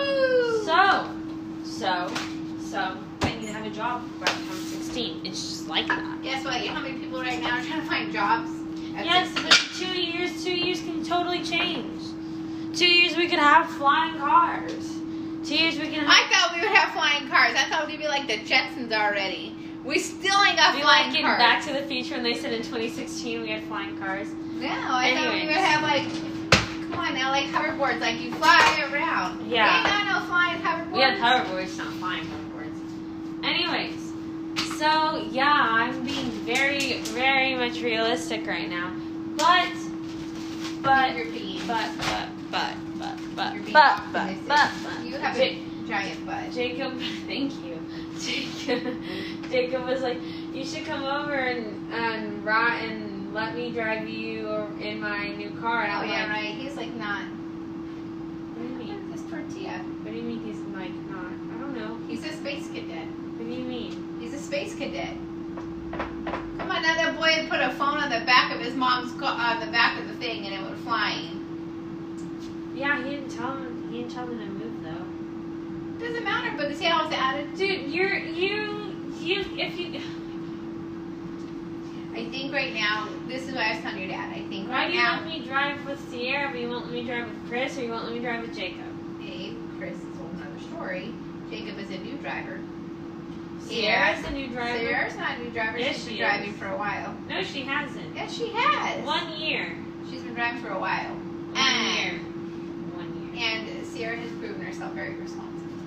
I need to have a job by the time I'm 16. It's just like that. Guess what? You know how many people right now are trying to find jobs? Yes, but 2 years can totally change. 2 years we could have flying cars. 2 years we can have... I thought we would have flying cars. I thought we'd be like the Jetsons already. We still ain't got Be flying like in cars. Back to the Future when they said in 2016 we had flying cars. No, I thought we Anyways. would have like, come on now, like hoverboards, like you fly around. Yeah. We ain't got no flying hoverboards. We have hoverboards, not flying hoverboards. Anyways, so yeah, I'm being very, very much realistic right now. But, You're being. but, You're being optimistic. You have a Ja- giant butt. Jacob, thank you. Jacob was like, you should come over and let me drive you in my new car. And Oh I'm yeah, like, right. He's like not. what do you mean? This tortilla. What do you mean he's like not? I don't know. He's a space cadet. What do you mean? He's a space cadet. Come on, now that boy had put a phone on the back of his mom's car, on the back of the thing, and it went flying. Yeah, he didn't tell me to move though. Doesn't matter, but see how it's added. Dude, if you. I think right now, this is what I was telling your dad. I think Why right do you now, let me drive with Sierra, but you won't let me drive with Chris, or you won't let me drive with Jacob? Babe, Chris is a whole nother story. Jacob is a new driver. Sierra's a new driver. Sierra's not a new driver. Yes, She's been she driving is. for a while. No, she hasn't. Yes, she has. 1 year. She's been driving for a while. 1 year. 1 year. And Sierra has proven herself very responsible.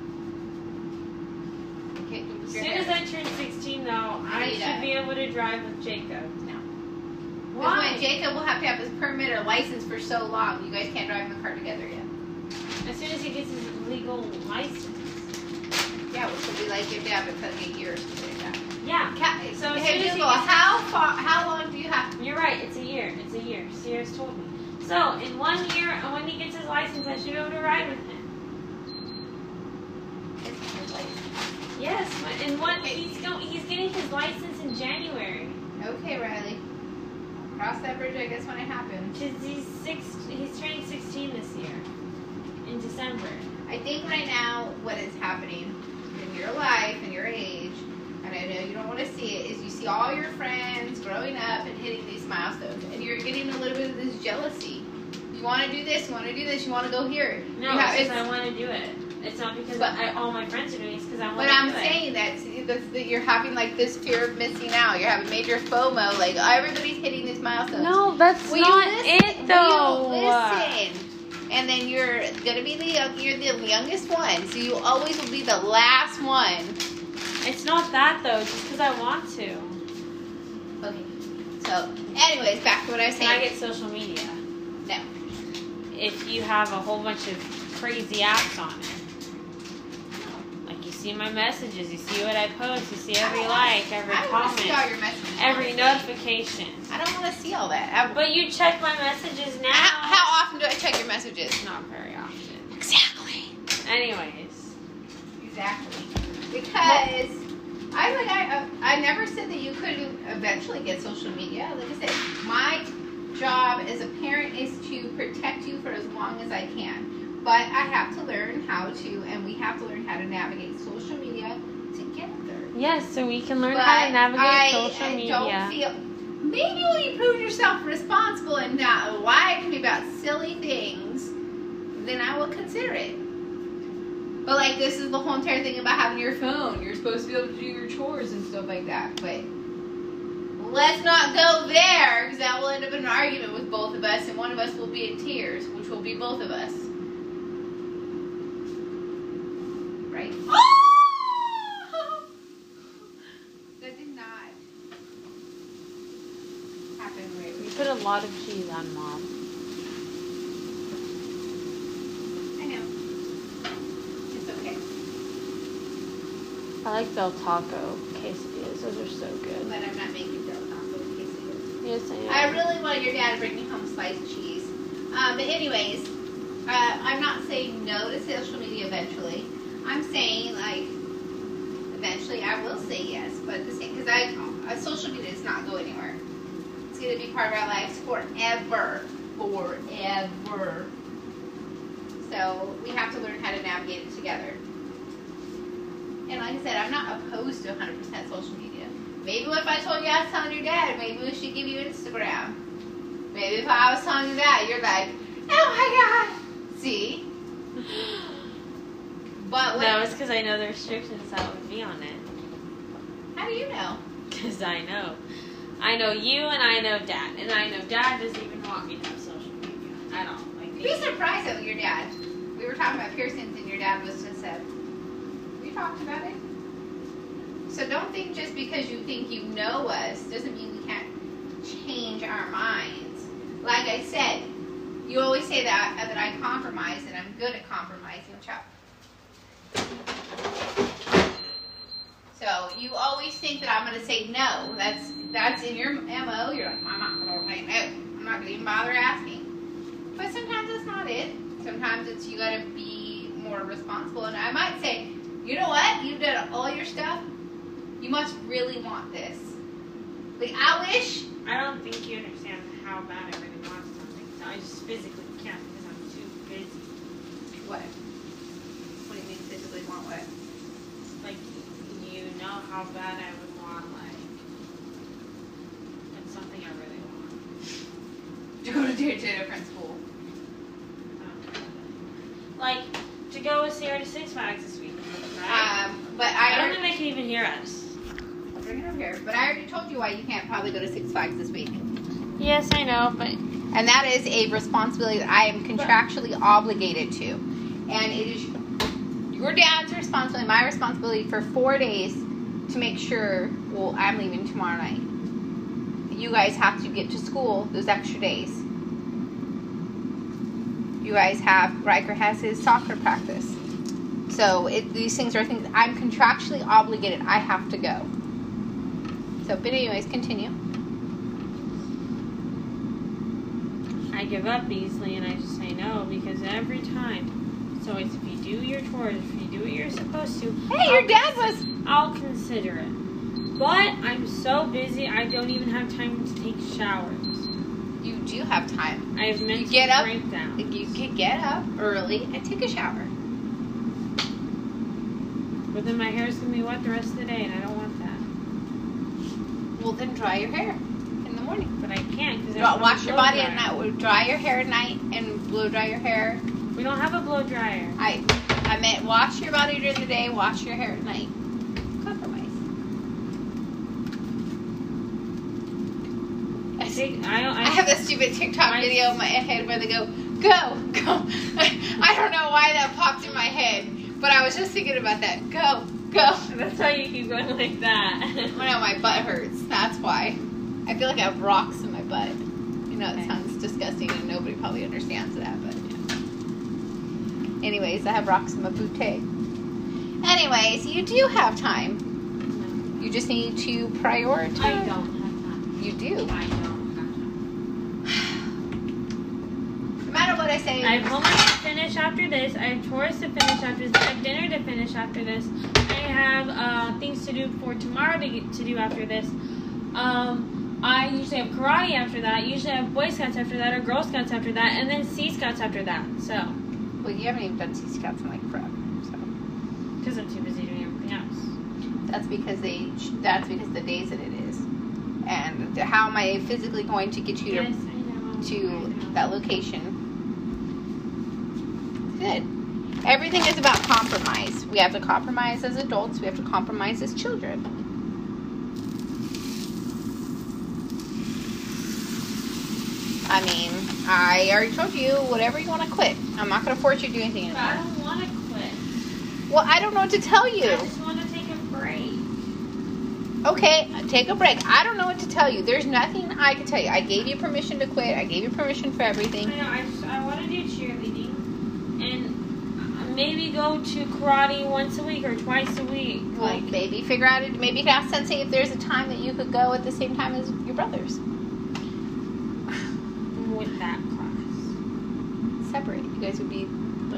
Okay, As soon as I turn 16, though, I should be able to drive with Jacob. No. Why? When Jacob will have to have his permit or license for so long, you guys can't drive in the car together yet. As soon as he gets his legal license. Yeah, which will be like your dad, but it's like a year or something like that. Yeah. So, So as hey, soon as he Google, gets- how long do you have? You're right. It's a year. It's a year. Sierra's told me. So in 1 year, when he gets his license, I should be able to ride with him. Yes. He's getting his license in January. Okay, Riley. Cross that bridge, I guess, when it happens. Cause he's turning 16 this year. In December. I think right now what is happening in your life and your age, and I know you don't want to see it, is you see all your friends growing up and hitting these milestones, and you're getting a little bit of this jealousy. You want to do this, you want to do this, you want to go here. No, it's because I want to do it. It's not because all my friends are doing it. It's because I want to do it. But I'm saying that you're having like this fear of missing out. You're having major FOMO. Like everybody's hitting these milestones. No, that's Will not you listen? it though. Will you listen? And then you're gonna be you're the youngest one, so you always will be the last one. It's not that though. Just because I want to. Okay. So, anyways, back to what I was Can saying. I get social media? No. If you have a whole bunch of crazy apps on it. Like you see my messages, you see what I post, you see every like, every I don't want to see all comment, your messages. every honestly. notification. I don't want to see all that. But you check my messages now. How often do I check your messages? Not very often. Exactly. Anyways. Exactly. Because I never said that you couldn't eventually get social media. Like I said, my job as a parent is to protect you for as long as I can. But I have to learn how to, and we have to learn how to navigate social media together. Yes, so we can learn But how to navigate social I media. don't feel. Maybe when you prove yourself responsible and not lie to me about silly things, then I will consider it. But like this is the whole entire thing about having your phone. You're supposed to be able to do your chores and stuff like that. But let's not go there because that will end up in an argument with both of us, and one of us will be in tears, which will be both of us. Right? That did not happen right. You put a lot of cheese on, Mom. I know. It's okay. I like Del Taco quesadillas. Those are so good. But I'm not making Del Taco quesadillas. Yes, I am. I really want your dad to bring me home sliced cheese. But anyways, I'm not saying no to social media eventually. I'm saying like eventually I will say yes, but at the same because social media does not go anywhere. It's gonna be part of our lives forever. So we have to learn how to navigate it together. And like I said, I'm not opposed to 100% social media. Maybe if I told you I was telling your dad, maybe we should give you Instagram. Maybe if I was telling you that, you're like, oh my god. See? But No, it's because I know the restrictions that would be on it. I do you know? Because I know. I know you and I know Dad. And I know Dad doesn't even want me to have social media at all. Like, You'd be surprised at your dad. We were talking about piercings and your dad was just said, we talked about it. So don't think just because you think you know us doesn't mean we can't change our minds. Like I said, you always say that I compromise and I'm good at compromising. Watch out. So you always think that I'm going to say no. That's in your MO. You're like, I'm not going to say no. I'm not going to even bother asking. But sometimes that's not it. Sometimes it's you got to be more responsible. And I might say, you know what? You did all your stuff. You must really want this. Like, I wish. I don't think you understand how bad I really want something. So I just physically can't because I'm too busy. What? What do you mean physically want what? Like, you know how bad I would want, like, it's something I really want. To go to a different school. Like, to go with Sarah to Six Flags this week, right? But I don't think they can even hear us. Bring it over here. But I already told you why you can't probably go to Six Flags this week. Yes, I know, but... And that is a responsibility that I am contractually obligated to. And it is your dad's responsibility, my responsibility for 4 days to make sure, well, I'm leaving tomorrow night. You guys have to get to school those extra days. You guys have, Riker has his soccer practice. So these things are things I'm contractually obligated. I have to go. So, but anyways, continue. I give up easily and I just say no because every time. So it's if you do your chores, if you do what you're supposed to. Hey, your dad was. I'll consider it. But I'm so busy, I don't even have time to take showers. You do have time. I have mental breakdowns. You can get up early and take a shower. But then my hair's going to be wet the rest of the day, and I don't want that. Well, then dry your hair in the morning. But I can't because wash your body at night. Dry your hair at night and blow dry your hair. We don't have a blow dryer. I meant wash your body during the day, wash your hair at night. Compromise. I have this stupid TikTok video in my head where they go. I don't know why that popped in my head, but I was just thinking about that. Go. That's why you keep going like that. I know, my butt hurts. That's why. I feel like I have rocks in my butt. You know, it sounds disgusting and nobody probably understands that, but yeah. Anyways, I have rocks in my booty. Anyways, you do have time. No. You just need to prioritize. I don't have time. You do. I don't. No matter what I say. I have homework to finish after this. I have chores to finish after this. I have dinner to finish after this. I have things to do for tomorrow to do after this. I usually have karate after that. Usually I have Boy Scouts after that or Girl Scouts after that. And then Sea Scouts after that. So. Well, you haven't even done Sea Scouts in like forever. So. Because I'm too busy doing everything else. That's because the days that it is. And how am I physically going to get you to that location? Good. Everything is about compromise. We have to compromise as adults. We have to compromise as children. I mean, I already told you, whatever you want to quit. I'm not going to force you to do anything anymore. I don't want to quit. Well, I don't know what to tell you. I just want to take a break. Okay, take a break. I don't know what to tell you. There's nothing I can tell you. I gave you permission to quit. I gave you permission for everything. I know. I want to do cheerleading. And maybe go to karate once a week or twice a week. Well, maybe figure out it. Maybe you can ask Sensei if there's a time that you could go at the same time as your brothers. With that class. Separate. You guys would be. You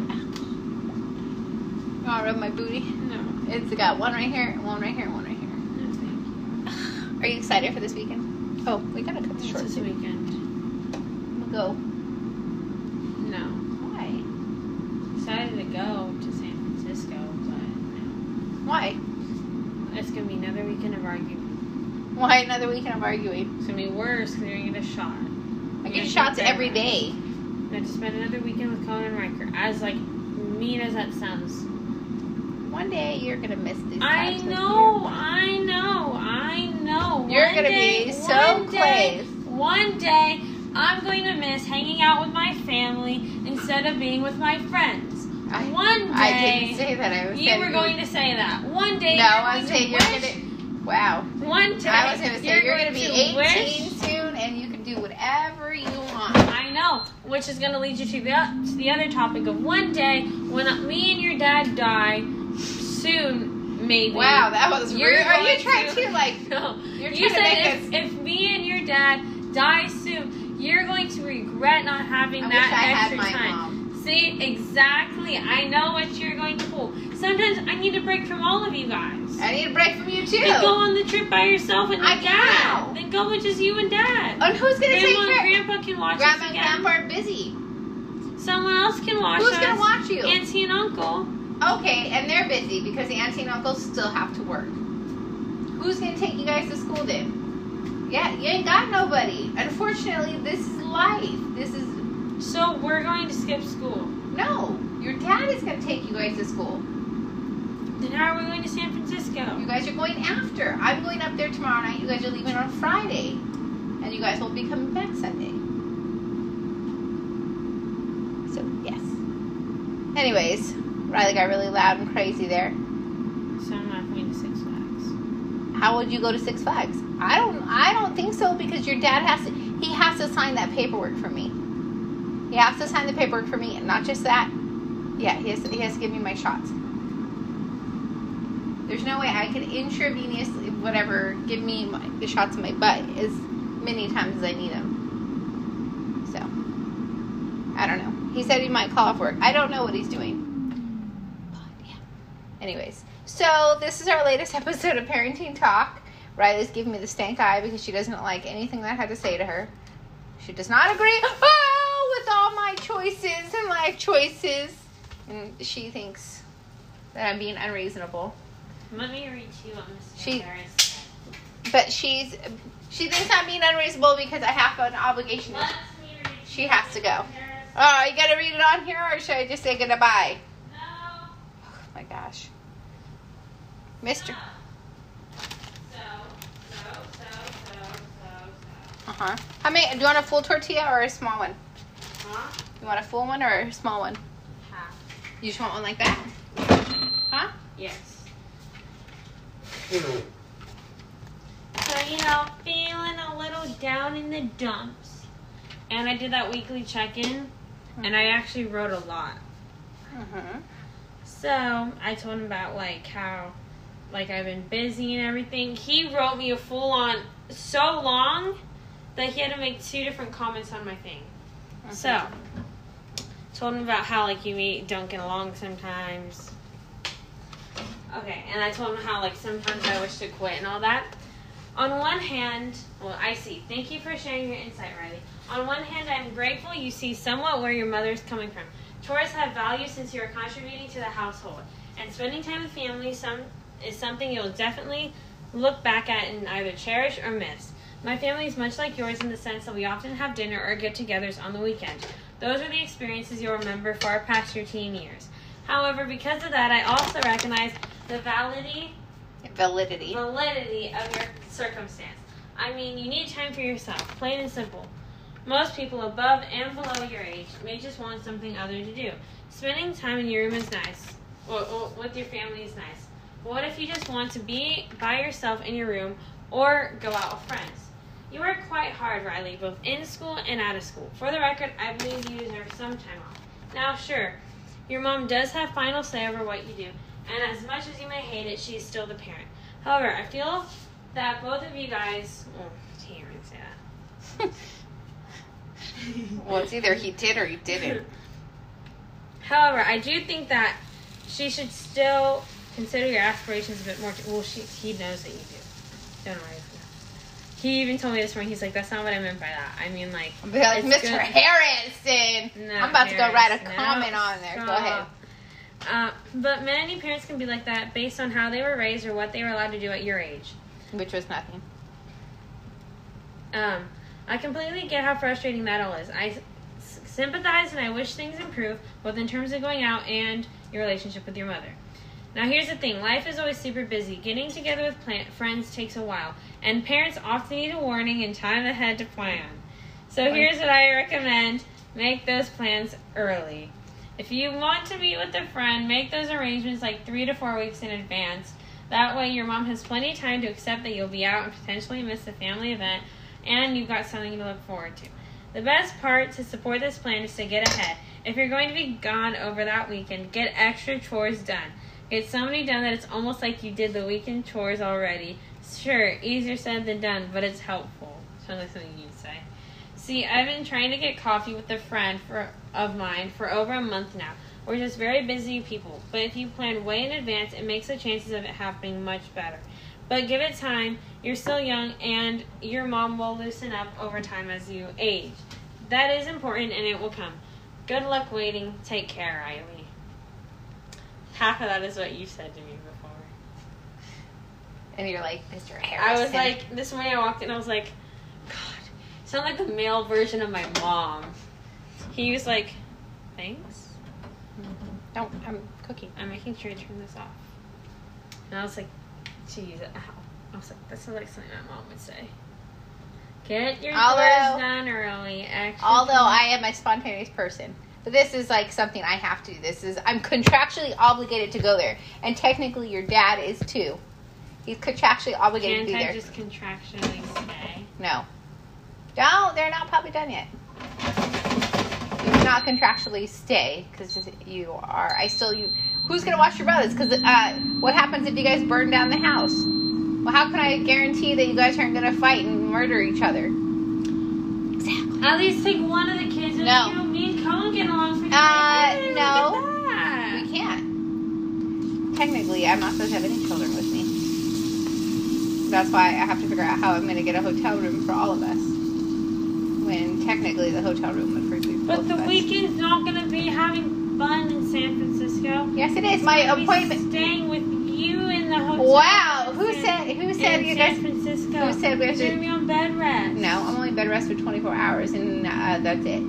want to rub my booty? No. It's got one right here, and one right here, and one right here. No, thank you. Are you excited for this weekend? Oh, we gotta cut the short. This weekend. We'll go. No. Why? Decided to go to San Francisco, but no. Why? It's gonna be another weekend of arguing. Why another weekend of arguing? It's gonna be worse because you're gonna get a shot. I get shots every day. I have to spend another weekend with Colin and Riker. As like mean as that sounds. One day you're gonna miss these I times. know. I know. You're going to be so close. One day, I'm going to miss hanging out with my family instead of being with my friends. One day. I didn't say that. I was you were going to say that. One day. No, I was saying you're going to. Wow. One day. I was going to say you're going to be 18 soon, and you can do whatever you want. I know, which is going to lead you to the other topic of one day when me and your dad die soon, maybe. Wow, that was rude. Are you trying to like? No. You're You trying said to make us. if me and your dad die soon, you're going to regret not having I that wish I had extra my time. mom. See, exactly. I know what you're going to pull. Sometimes I need a break from all of you guys. I need a break from you too. Then go on the trip by yourself and your I dad. can't. Then go with just you and dad. And who's going to take Grandma and care? Grandpa can watch Grandma us and again. Grandpa are busy. Someone else can watch us. Who's going to watch you? Auntie and Uncle. Okay, and they're busy because the auntie and uncle still have to work. Who's going to take you guys to school then? Yeah, you ain't got nobody. Unfortunately, this is life. This is... So we're going to skip school. No, your dad is going to take you guys to school. Then how are we going to San Francisco? You guys are going after. I'm going up there tomorrow night. You guys are leaving on Friday. And you guys will be coming back Sunday. So, yes. Anyways, Riley got really loud and crazy there. So I'm not going to Six Flags. How would you go to Six Flags? I don't think so because your dad has to sign that paperwork for me. He has to sign the paperwork for me, and not just that. Yeah, he has to give me my shots. There's no way I can intravenously, give me the shots in my butt as many times as I need them. So, I don't know. He said he might call off work. I don't know what he's doing. But, yeah. Anyways, so this is our latest episode of Parenting Talk. Riley's giving me the stank eye because she doesn't like anything that I had to say to her. She does not agree with all my choices and life choices. And she thinks that I'm being unreasonable. Let me read you what Mr. Harris said. But she thinks I'm being unreasonable because I have an obligation. She has to go. Oh, you gotta read it on here, or should I just say goodbye? No. Oh my gosh. Mr. Uh-huh. How many? Do you want a full tortilla or a small one? Huh? You want a full one or a small one? Half. You just want one like that? Huh? Yes. So, feeling a little down in the dumps. And I did that weekly check-in, and I actually wrote a lot. Mm-hmm. So, I told him about, how, I've been busy and everything. He wrote me a full-on so long that he had to make 2 different comments on my thing. Mm-hmm. So, told him about how, you don't get along sometimes. Okay, and I told him how, sometimes I wish to quit and all that. On one hand, I see. Thank you for sharing your insight, Riley. On one hand, I'm grateful you see somewhat where your mother is coming from. Chores have value since you are contributing to the household. And spending time with family is something you'll definitely look back at and either cherish or miss. My family is much like yours in the sense that we often have dinner or get-togethers on the weekend. Those are the experiences you'll remember far past your teen years. However, because of that, I also recognize the validity of your circumstance. I mean, you need time for yourself, plain and simple. Most people above and below your age may just want something other to do. Spending time in your room is nice. Well, with your family is nice. But what if you just want to be by yourself in your room or go out with friends? You work quite hard, Riley, both in school and out of school. For the record, I believe you deserve some time off. Now, sure, your mom does have final say over what you do, and as much as you may hate it, she is still the parent. However, I feel that both of you guys... he didn't even say that. Well, it's either he did or he didn't. However, I do think that she should still consider your aspirations a bit more... he knows that you do. Don't worry. He even told me this morning, he's like, that's not what I meant by that. I mean, I'll be like, Mr. Good. Harrison. No, I'm about to go write a Harris, comment no, on there. stop. Go ahead. But many parents can be like that based on how they were raised or what they were allowed to do at your age. Which was nothing. I completely get how frustrating that all is. I sympathize and I wish things improve, both in terms of going out and your relationship with your mother. Now here's the thing, life is always super busy. Getting together with friends takes a while, and parents often need a warning and time ahead to plan. So here's what I recommend. Make those plans early. If you want to meet with a friend, make those arrangements like 3 to 4 weeks in advance. That way your mom has plenty of time to accept that you'll be out and potentially miss the family event, and you've got something to look forward to. The best part to support this plan is to get ahead. If you're going to be gone over that weekend, get extra chores done. Get so many done that it's almost like you did the weekend chores already. Sure, easier said than done, but it's helpful. Sounds like something you'd say. See, I've been trying to get coffee with a friend of mine for over a month now. We're just very busy people, but if you plan way in advance, it makes the chances of it happening much better. But give it time. You're still young, and your mom will loosen up over time as you age. That is important, and it will come. Good luck waiting. Take care, Riley. Half of that is what you said to me before. And you're like, Mr. Harrison. I was like, this morning I walked in, I was like, God, you sound like the male version of my mom. He was like, thanks. Don't, I'm cooking. I'm making sure you turn this off. And I was like, geez, ow. I was like, that sounds like something my mom would say. Get your chores done early. Although I am a spontaneous person. But this is like something I have to do. I'm contractually obligated to go there. And technically your dad is too. He's contractually obligated to be there. Can't I just contractually stay? No. No, they're not probably done yet. You do not contractually stay because you are. Who's going to watch your brothers? Because what happens if you guys burn down the house? Well, how can I guarantee that you guys aren't going to fight and murder each other? Exactly. At least take one of the kids and me and Colin get along pretty good. No. We can't. Technically, I'm not supposed to have any children with me. That's why I have to figure out how I'm going to get a hotel room for all of us. When technically the hotel room would for both of us. But the weekend's not going to be having fun in San Francisco. Yes, it is. My appointment. Staying with you in the hotel. Wow. Who said you guys? San Francisco. Who said we have to? You're going to be on bed rest. No, I'm only bed rest for 24 hours, and that's it.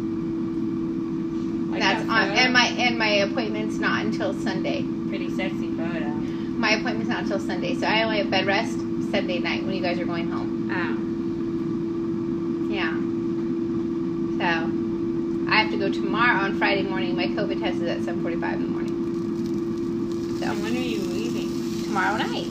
That's on, and my appointment's not until Sunday. Pretty sexy photo. My appointment's not until Sunday, so I only have bed rest Sunday night when you guys are going home. Oh. Yeah. So I have to go tomorrow on Friday morning. My COVID test is at 7:45 in the morning. So. And when are you leaving? Tomorrow night.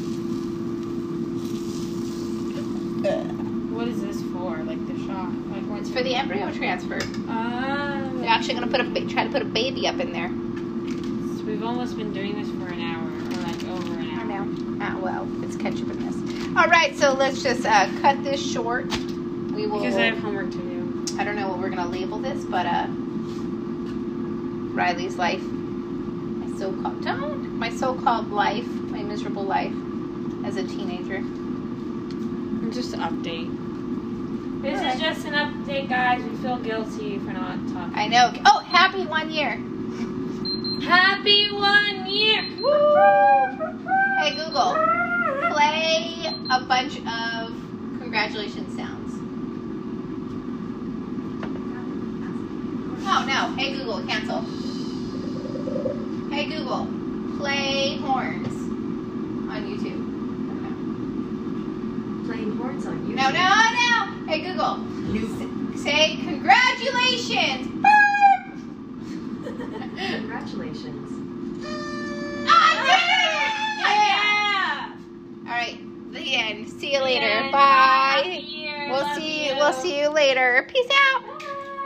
What is this for? Like the shot? Like what's for the embryo transfer? Oh. They're actually gonna try to put a baby up in there. So we've almost been doing this for an hour, or like over an hour. I know. Well, it's ketchup in this. All right, so let's just cut this short. We will. Because I have homework to do. I don't know what we're gonna label this, but Riley's life, my so-called life, my miserable life as a teenager. Just an update. This is just an update, guys. We feel guilty for not talking. I know. Oh, happy 1 year. Happy 1 year. Woo! Hey, Google, play a bunch of congratulations sounds. Oh, no. Hey, Google, cancel. Hey, Google, play horns on YouTube. Playing horns on YouTube. No. Hey, Google. Say congratulations. Congratulations. I did it! Yeah! All right, the end. See you later. Bye. We'll see you later. Peace out.